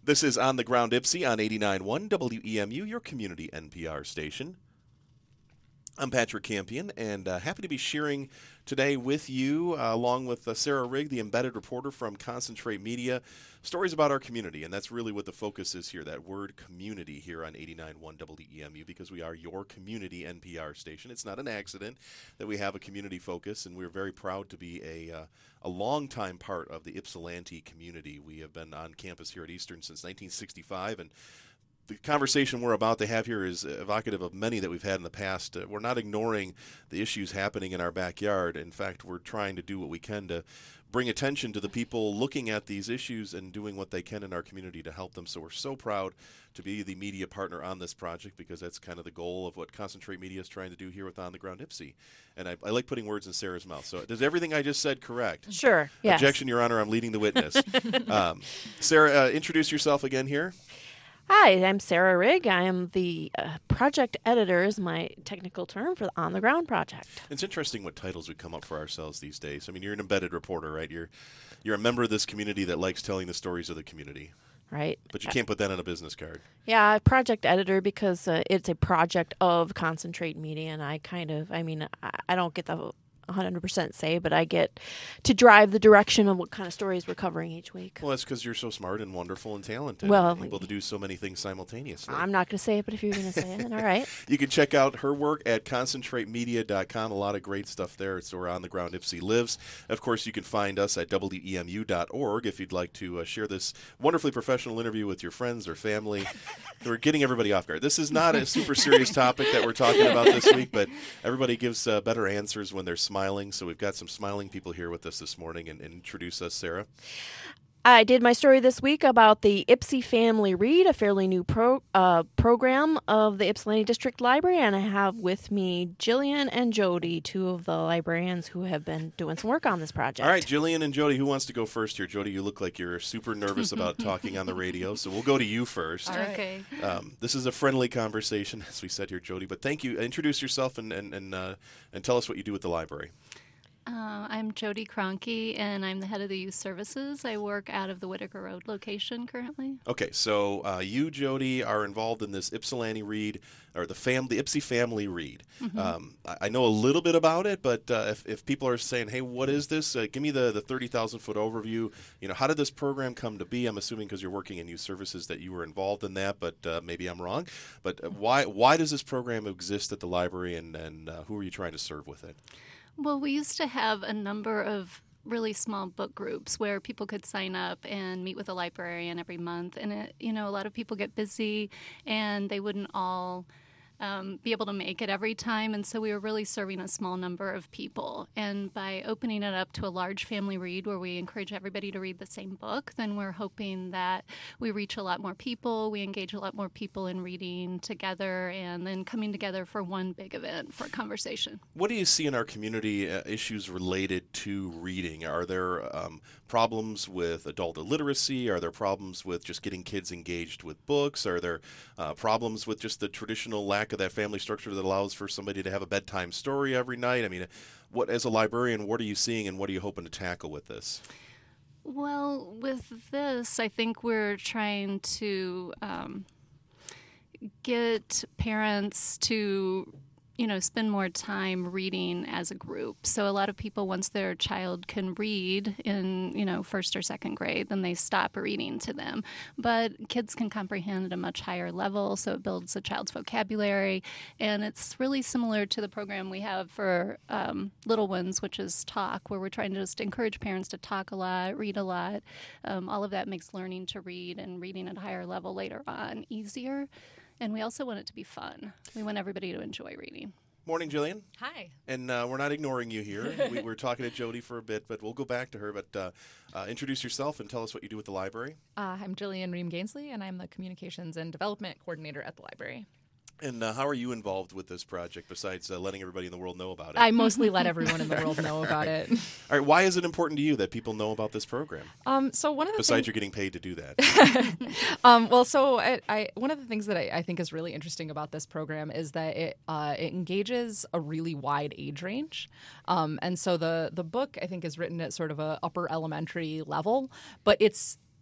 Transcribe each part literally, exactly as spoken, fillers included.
This is On the Ground Ipsy on eighty-nine point one W E M U, your community N P R station. I'm Patrick Campion, and uh, happy to be sharing today with you, uh, along with uh, Sarah Rigg, the embedded reporter from Concentrate Media, stories about our community. And that's really what the focus is here, that word community here on eighty-nine point one W E M U, because we are your community N P R station. It's not an accident that we have a community focus, and we're very proud to be a, uh, a longtime part of the Ypsilanti community. We have been on campus here at Eastern since nineteen sixty-five, and the conversation we're about to have here is evocative of many that we've had in the past. Uh, we're not ignoring the issues happening in our backyard. In fact, we're trying to do what we can to bring attention to the people looking at these issues and doing what they can in our community to help them. So we're so proud to be the media partner on this project, because that's kind of the goal of what Concentrate Media is trying to do here with On the Ground Ipsy. And I, I like putting words in Sarah's mouth. So does everything I just said correct? Sure, yes. Objection, Your Honor, I'm leading the witness. um, Sarah, uh, introduce yourself again here. Hi, I'm Sarah Rigg. I am the uh, project editor, is my technical term, for the On the Ground project. It's interesting what titles we come up for ourselves these days. I mean, you're an embedded reporter, right? You're you're a member of this community that likes telling the stories of the community. Right. But you can't put that on a business card. Yeah, project editor, because uh, it's a project of Concentrate Media, and I kind of, I mean, I, I don't get the one hundred percent say, but I get to drive the direction of what kind of stories we're covering each week. Well, that's because you're so smart and wonderful and talented, well, and able to do so many things simultaneously. I'm not going to say it, but if you're going to say it, all right. You can check out her work at concentrate media dot com. A lot of great stuff there. It's where On the Ground Ipsy lives. Of course, you can find us at W E M U dot org if you'd like to uh, share this wonderfully professional interview with your friends or family. We're getting everybody off guard. This is not a super serious topic that we're talking about this week, but everybody gives uh, better answers when they're smiling. So we've got some smiling people here with us this morning, and, and introduce us, Sarah. I did my story this week about the Ipsy Family Read, a fairly new pro, uh, program of the Ypsilanti District Library, and I have with me Jillian and Jody, two of the librarians who have been doing some work on this project. All right, Jillian and Jody, who wants to go first here? Jody, you look like you're super nervous about talking on the radio, so we'll go to you first. All right. Okay. Um, this is a friendly conversation, as we said here, Jody, but thank you. Introduce yourself and and and, uh, and tell us what you do at the library. Uh, I'm Jody Cronky, and I'm the head of the youth services. I work out of the Whitaker Road location currently. Okay, so uh, you, Jody, are involved in this Ypsilanti Read, or the fam- the Ipsy Family Read. Mm-hmm. Um, I, I know a little bit about it, but uh, if, if people are saying, hey, what is this? Uh, give me the, the thirty thousand foot overview. You know, how did this program come to be? I'm assuming because you're working in youth services that you were involved in that, but uh, maybe I'm wrong. But uh, why why does this program exist at the library, and, and uh, who are you trying to serve with it? Well, we used to have a number of really small book groups where people could sign up and meet with a librarian every month. And, it, you know, a lot of people get busy and they wouldn't all um, be able to make it every time. And so we were really serving a small number of people. And by opening it up to a large family read where we encourage everybody to read the same book, then we're hoping that we reach a lot more people, we engage a lot more people in reading together, and then coming together for one big event for a conversation. What do you see in our community uh, issues related to reading? Are there um, problems with adult illiteracy? Are there problems with just getting kids engaged with books? Are there uh, problems with just the traditional lack of that family structure that allows for somebody to have a bedtime story every night? I mean, what as a librarian, what are you seeing, and what are you hoping to tackle with this? Well, with this, I think we're trying to um, get parents to, you know, spend more time reading as a group. So a lot of people, once their child can read in, you know, first or second grade, then they stop reading to them. But kids can comprehend at a much higher level, so it builds a child's vocabulary. And it's really similar to the program we have for um, little ones, which is Talk, where we're trying to just encourage parents to talk a lot, read a lot. Um, all of that makes learning to read and reading at a higher level later on easier. And we also want it to be fun. We want everybody to enjoy reading. Morning, Jillian. Hi. And uh, we're not ignoring you here. we were talking to Jody for a bit, but we'll go back to her. But uh, uh, introduce yourself and tell us what you do at the library. Uh, I'm Jillian Ream-Gainsley, and I'm the Communications and Development Coordinator at the library. And uh, how are you involved with this project besides uh, letting everybody in the world know about it? I mostly let everyone in the world know about it. All right. Why is it important to you that people know about this program? Um, so one of the Besides things... you're getting paid to do that. um, well, so I, I, one of the things that I, I think is really interesting about this program is that it, uh, it engages a really wide age range. Um, and so the, the book, I think, is written at sort of a upper elementary level, but it's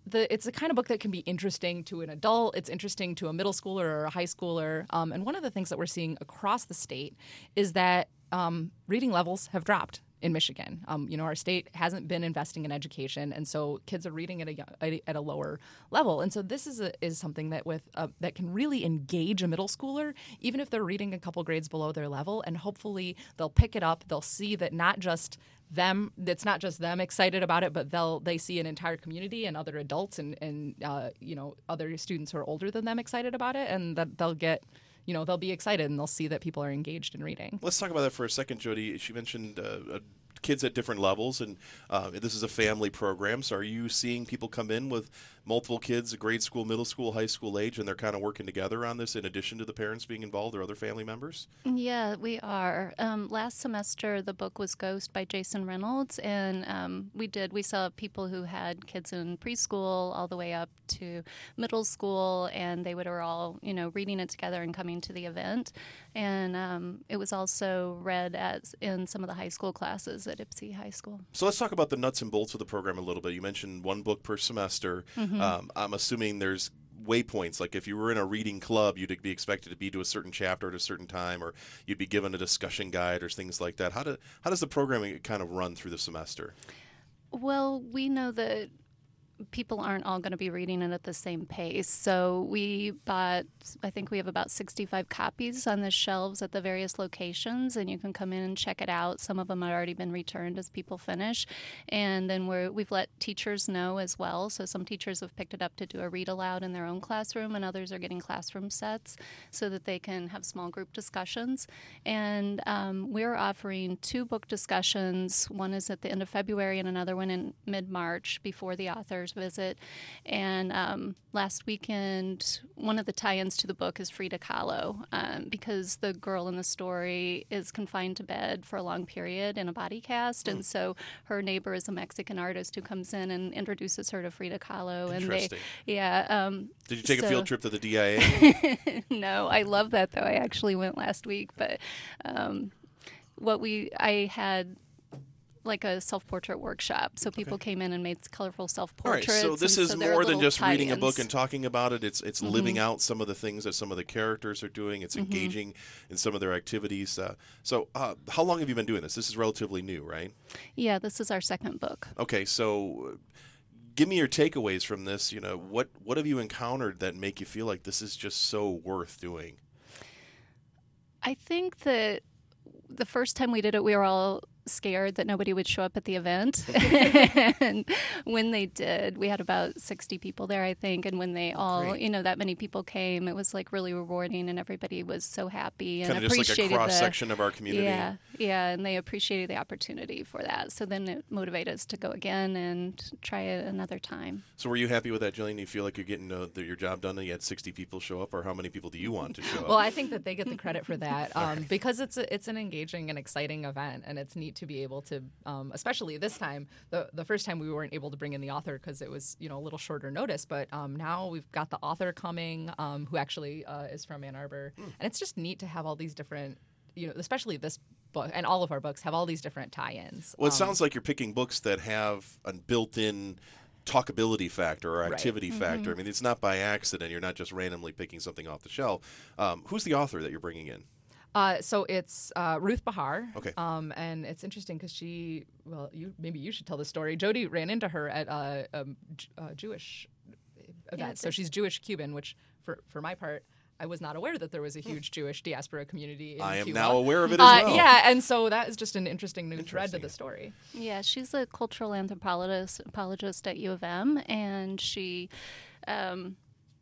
the it's the kind of book that can be interesting to an adult. It's interesting to a middle schooler or a high schooler. Um, and one of the things that we're seeing across the state is that um, reading levels have dropped in Michigan. Um, you know, our state hasn't been investing in education, and so kids are reading at a at a lower level. And so this is a, is something that with uh, that can really engage a middle schooler, even if they're reading a couple grades below their level, and hopefully they'll pick it up. They'll see that not just them, it's not just them excited about it, but they'll they see an entire community and other adults and and uh, you know other students who are older than them excited about it, and that they'll get. You know, they'll be excited and they'll see that people are engaged in reading. Let's talk about that for a second, Jody. She mentioned uh, uh, kids at different levels, and uh, this is a family program. So are you seeing people come in with multiple kids, grade school, middle school, high school age, and they're kind of working together on this in addition to the parents being involved or other family members? Yeah, we are. Um, last semester, the book was Ghost by Jason Reynolds, and um, we did. We saw people who had kids in preschool all the way up to middle school, and they would are all, you know, reading it together and coming to the event. And um, it was also read as in some of the high school classes at Ypsi High School. So let's talk about the nuts and bolts of the program a little bit. You mentioned one book per semester. Mm-hmm. Um, I'm assuming there's waypoints. Like if you were in a reading club, you'd be expected to be to a certain chapter at a certain time, or you'd be given a discussion guide or things like that. How do how does the programming kind of run through the semester? Well, we know that people aren't all going to be reading it at the same pace. So we bought, I think we have about sixty-five copies on the shelves at the various locations, and you can come in and check it out. Some of them have already been returned as people finish. And then we're, we've let teachers know as well. So some teachers have picked it up to do a read aloud in their own classroom, and others are getting classroom sets so that they can have small group discussions. And um, we're offering two book discussions. One is at the end of February and another one in mid-March before the authors visit. And um, last weekend, one of the tie-ins to the book is Frida Kahlo, um, because the girl in the story is confined to bed for a long period in a body cast, mm. and so her neighbor is a Mexican artist who comes in and introduces her to Frida Kahlo. And they, yeah. Um, Did you take so, a field trip to the D I A? No, I love that though. I actually went last week, but um, what we I had. like a self-portrait workshop. So people okay. came in and made colorful self-portraits. All right, so this is so more than just tie-ins. Reading a book and talking about it. It's it's mm-hmm. living out some of the things that some of the characters are doing. It's mm-hmm. engaging in some of their activities. Uh, so uh, how long have you been doing this? This is relatively new, right? Yeah, this is our second book. Okay, so give me your takeaways from this. You know, what, what have you encountered that make you feel like this is just so worth doing? I think that the first time we did it, we were all scared that nobody would show up at the event. And when they did, we had about sixty people there, I think. And when they all, Great. you know, that many people came, it was like really rewarding, and everybody was so happy and kind of appreciated just like a cross the, section of our community. Yeah, yeah, and they appreciated the opportunity for that. So then it motivated us to go again and try it another time. So were you happy with that, Jillian? Do you feel like you're getting uh, the, your job done and you had sixty people show up, or how many people do you want to show up? Well, I think that they get the credit for that um, because it's a, it's an engaging and exciting event, and it's neat to be able to, um, especially this time, the the first time we weren't able to bring in the author because it was, you know, a little shorter notice, but um, now we've got the author coming um, who actually uh, is from Ann Arbor, mm. and it's just neat to have all these different, you know, especially this book and all of our books have all these different tie-ins. Well, it um, sounds like you're picking books that have a built-in talkability factor or activity right. factor. Mm-hmm. I mean, it's not by accident. You're not just randomly picking something off the shelf. Um, who's the author that you're bringing in? Uh, so it's uh, Ruth Bahar. Okay. Um, and it's interesting because she, well, you maybe you should tell the story. Jody ran into her at a, a, a Jewish event. Yeah, so she's Jewish Cuban, which for, for my part, I was not aware that there was a huge Jewish diaspora community in I am Cuba. now aware of it as uh, well. Yeah, and so that is just an interesting new interesting. thread to the story. Yeah, she's a cultural anthropologist apologist at U of M, and she... Um,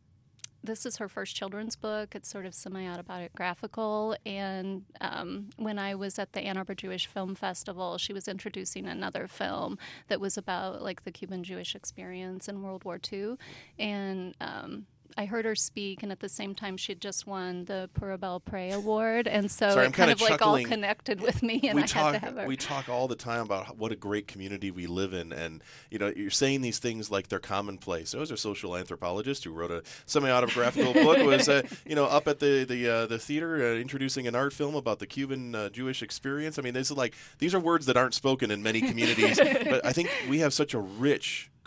This is her first children's book. It's sort of semi-autobiographical. And um, when I was at the Ann Arbor Jewish Film Festival, she was introducing another film that was about like the Cuban Jewish experience in World War Two. And um, I heard her speak, and at the same time, she'd just won the Pura Bel Pre Award, and so Sorry, it I'm kind kinda of like all chuckling. connected with me, and we I talk, had to have her. We talk all the time about what a great community we live in, and you know, you're saying these things like they're commonplace. There was a social anthropologist who wrote a semi-autobiographical book. Was uh, you know up at the the uh, the theater uh, introducing an art film about the Cuban uh, Jewish experience. I mean, this is like these are words that aren't spoken in many communities, but I think we have such a rich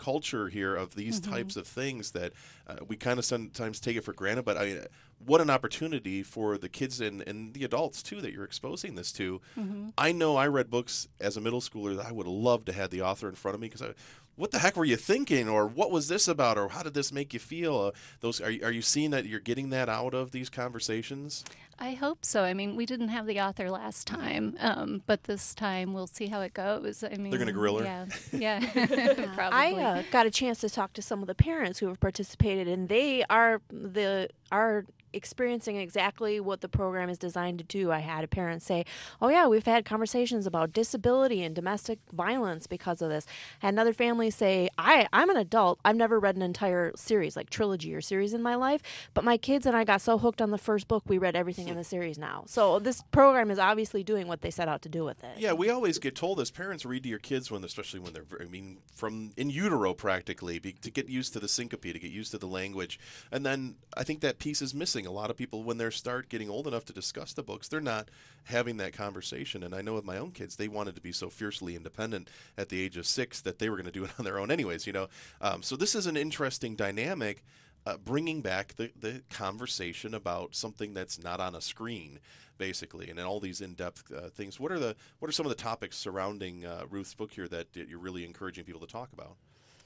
culture here of these Mm-hmm. types of things that uh, we kind of sometimes take it for granted. But I, what an opportunity for the kids and, and the adults too that you're exposing this to. Mm-hmm. I know I read books as a middle schooler that I would have loved to have the author in front of me because I. What the heck were you thinking, or what was this about, or how did this make you feel? Uh, those are you, are you seeing that you're getting that out of these conversations? I hope so. I mean, we didn't have the author last time, um, but this time we'll see how it goes. I mean, They're gonna grill her? Yeah, yeah, probably. I uh, got a chance to talk to some of the parents who have participated, and they are the are experiencing exactly what the program is designed to do. I had a parent say, "Oh yeah, we've had conversations about disability and domestic violence because of this." I had another family say, "I I'm an adult. I've never read an entire series, like trilogy or series in my life, but my kids and I got so hooked on the first book, we read everything in the series now." So this program is obviously doing what they set out to do with it. Yeah, we always get told as parents, read to your kids when, especially when they're, I mean, from in utero practically, be, to get used to the syncope, to get used to the language. And then I think that piece is missing. A lot of people, when they start getting old enough to discuss the books, they're not having that conversation. And I know with my own kids, they wanted to be so fiercely independent at the age of six that they were going to do it on their own anyways, you know. Um, so this is an interesting dynamic. Uh, bringing back the, the conversation about something that's not on a screen, basically, and then all these in-depth uh, things. What are the what are some of the topics surrounding uh, Ruth's book here that you're really encouraging people to talk about?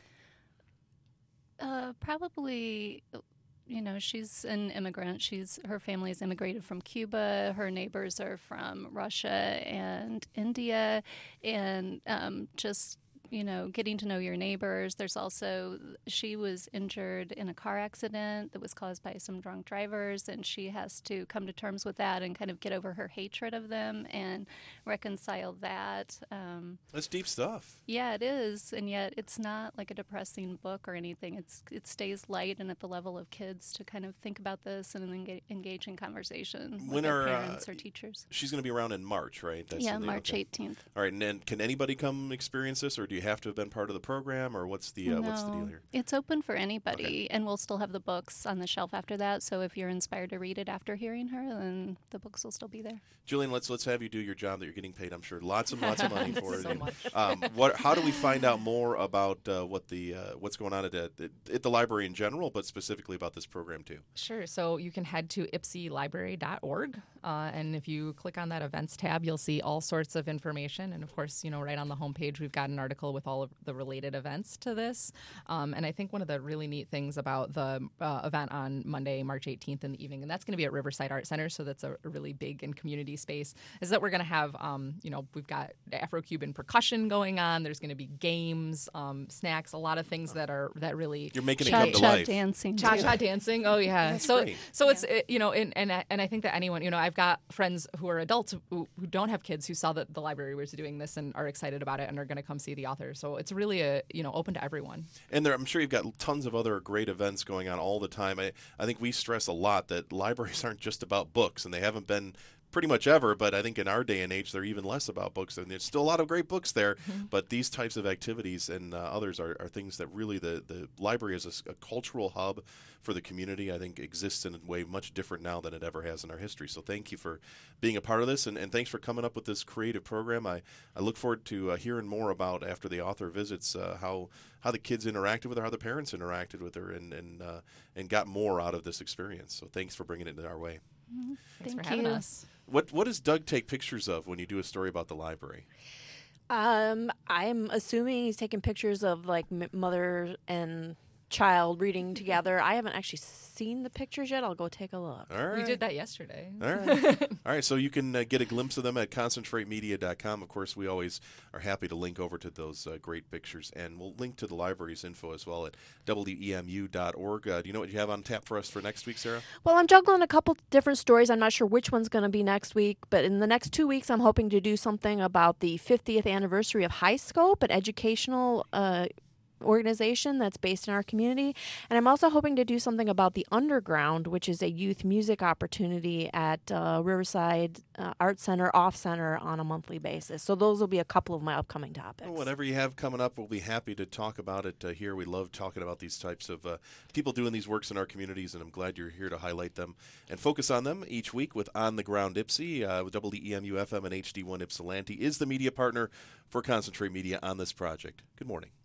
Uh, probably, you know, she's an immigrant. She's her family is immigrated from Cuba. Her neighbors are from Russia and India, and um, just. You know, getting to know your neighbors. There's also, she was injured in a car accident that was caused by some drunk drivers, and she has to come to terms with that and kind of get over her hatred of them and reconcile that. Um, That's deep stuff. yeah, it is, and yet it's not like a depressing book or anything. It's It stays light and at the level of kids to kind of think about this and then get, engage in conversation When with their are, uh, parents or teachers. She's going to be around in March, right? That's yeah, the- March okay. eighteenth. All right, and then can anybody come experience this, or do you have to have been part of the program, or what's the uh, what's the deal No, here? it's open for anybody, and we'll still have the books on the shelf after that. So if you're inspired to read it after hearing her, then the books will still be there. Jillian, let's let's have you do your job that you're getting paid. I'm sure lots and lots of money for it. So And, much. um, what? How do we find out more about uh, what the uh, what's going on at, at at the library in general, but specifically about this program too? Sure. So you can head to ipsy library dot org, uh, and if you click on that events tab, you'll see all sorts of information. And of course, you know, right on the homepage, we've got an article with all of the related events to this. Um, and I think one of the really neat things about the uh, event on Monday, March eighteenth in the evening, and that's going to be at Riverside Art Center, so that's a, a really big and community space, is that we're going to have, um, you know, we've got Afro-Cuban percussion going on. There's going to be games, um, snacks, a lot of things that are that really You're making it come to Cha-cha life. dancing. too. Cha-cha dancing. Oh yeah. That's so great. so it's it, you know, and and I- and I think that anyone, you know, I've got friends who are adults who, who don't have kids who saw that the library was doing this and are excited about it and are going to come see the author. So it's really a you know open to everyone. And there, I'm sure you've got tons of other great events going on all the time. I, I think we stress a lot that libraries aren't just about books, and they haven't been pretty much ever, but I think in our day and age, they're even less about books. And there's still a lot of great books there, Mm-hmm. but these types of activities and uh, others are, are things that really the, the library is a s- a, cultural hub for the community, I think exists in a way much different now than it ever has in our history. So thank you for being a part of this, and, and thanks for coming up with this creative program. I, I look forward to uh, hearing more about, after the author visits, uh, how how the kids interacted with her, how the parents interacted with her, and, and, uh, and got more out of this experience. So thanks for bringing it our way. Thanks Thank for having you. us. What what does Doug take pictures of when you do a story about the library? Um, I'm assuming he's taking pictures of like m- mother and child reading together. I haven't actually seen the pictures yet. I'll go take a look. All right. We did that yesterday. All right. All right. So you can uh, get a glimpse of them at concentrate media dot com. Of course, we always are happy to link over to those uh, great pictures. And we'll link to the library's info as well at W E M U dot org. Uh, do you know what you have on tap for us for next week, Sarah? Well, I'm juggling a couple different stories. I'm not sure which one's going to be next week, but in the next two weeks, I'm hoping to do something about the fiftieth anniversary of High Scope, an educational uh, organization that's based in our community. And I'm also hoping to do something about the Underground, which is a youth music opportunity at uh, Riverside uh, Art Center, Off Center on a monthly basis. So those will be a couple of my upcoming topics. Well, whatever you have coming up, we'll be happy to talk about it uh, here. We love talking about these types of uh, people doing these works in our communities, and I'm glad you're here to highlight them and focus on them each week with On the Ground Ipsy. Uh, with W E M U F M and H D one Ypsilanti is the media partner for Concentrate Media on this project. Good morning.